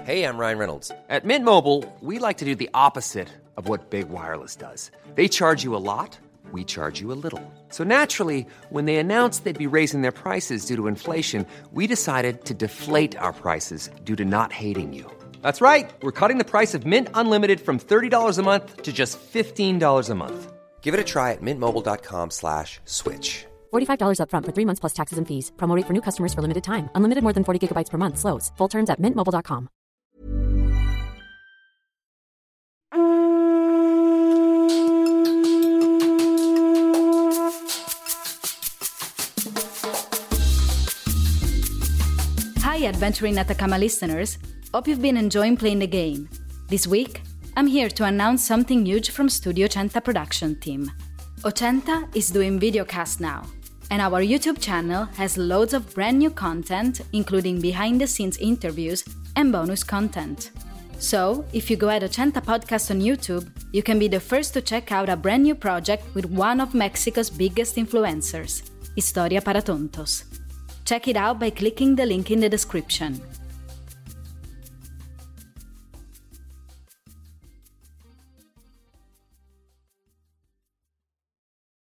Hey, I'm Ryan Reynolds. At Mint Mobile, we like to do the opposite of what Big Wireless does. They charge you a lot, we charge you a little. So naturally, when they announced they'd be raising their prices due to inflation, we decided to deflate our prices due to not hating you. That's right. We're cutting the price of Mint Unlimited from $30 a month to just $15 a month. Give it a try at mintmobile.com/switch. $45 up front for 3 months plus taxes and fees. Promo rate for new customers for limited time. Unlimited more than 40 gigabytes per month. Slows full terms at mintmobile.com. Hi, Adventuring Atacama listeners. Hope you've been enjoying playing the game. This week, I'm here to announce something huge from Studio Ochenta production team. Ochenta is doing videocast now, and our YouTube channel has loads of brand new content, including behind-the-scenes interviews and bonus content. So, if you go at Ochenta Podcast on YouTube, you can be the first to check out a brand new project with one of Mexico's biggest influencers, Historia para Tontos. Check it out by clicking the link in the description.